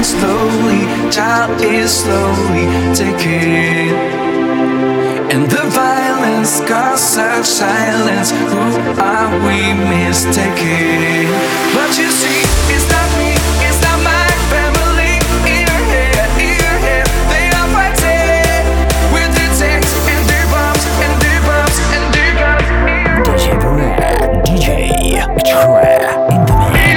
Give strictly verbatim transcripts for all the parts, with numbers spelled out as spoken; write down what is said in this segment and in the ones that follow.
slowly, child is slowly taken. And the violence causes such silence. Who are we mistaken? But you see, it's not me, it's not my family. In your head, in your head, they are fighting with their tanks and their bombs and their bombs and their guns. D J Brad, D J Trap in the mix.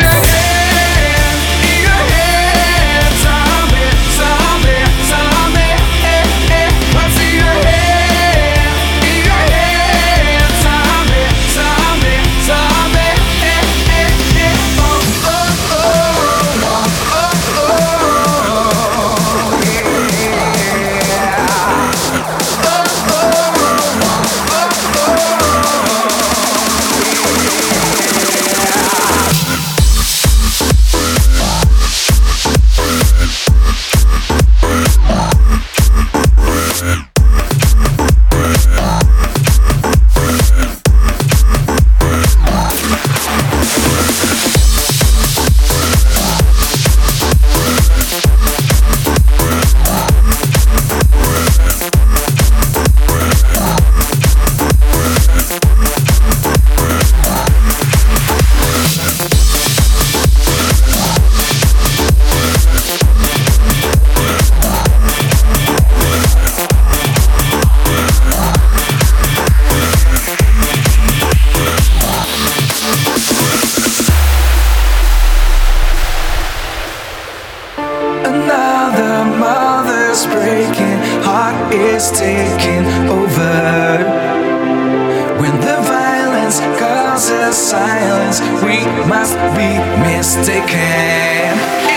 Another mother's breaking heart is taking over. When the violence causes silence, we must be mistaken.